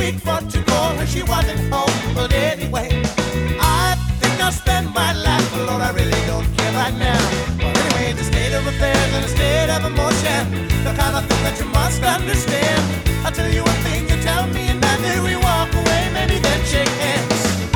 week for to call her, she wasn't home. But anyway, I think I'll spend my life alone. I really don't care right now. But anyway, the state of affairs and the state of emotion, the kind of thing that you must understand. I'll tell you one thing, you tell me, and then we walk away, maybe then shake hands.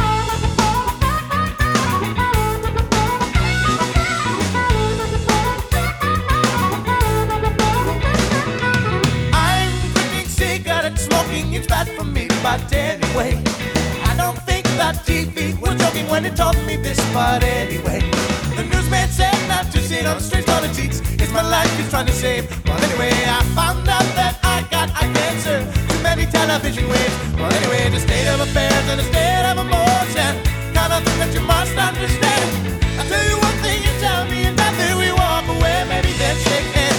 Smoking is bad for me, but anyway, I don't think that TV was joking when it told me this. But anyway, the newsman said not to sit on the streets for the cheats. It's my life he's trying to save. But anyway, I found out that I got eye cancer. Too many television waves. But anyway, the state of affairs and the state of emotion, kind of thing that you must understand. I tell you one thing, you tell me, and then we walk away, maybe then shake hands.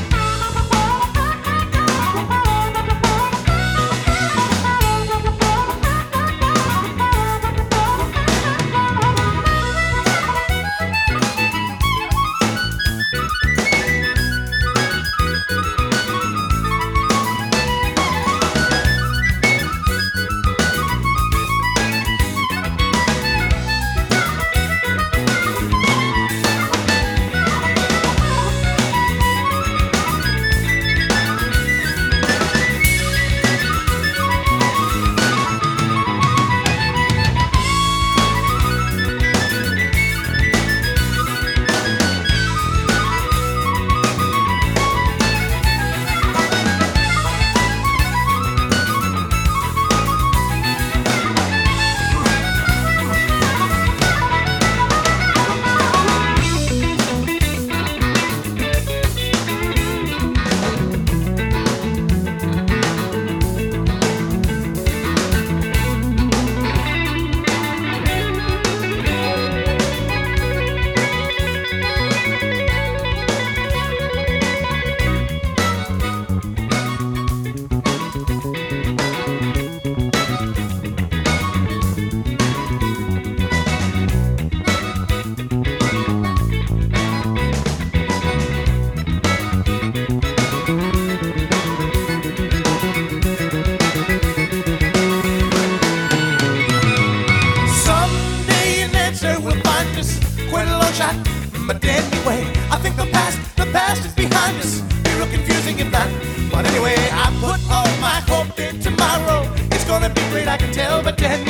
But anyway, I think the past is behind us. Be real confusing if not. But anyway, I put all my hope in tomorrow. It's gonna be great, I can tell. But then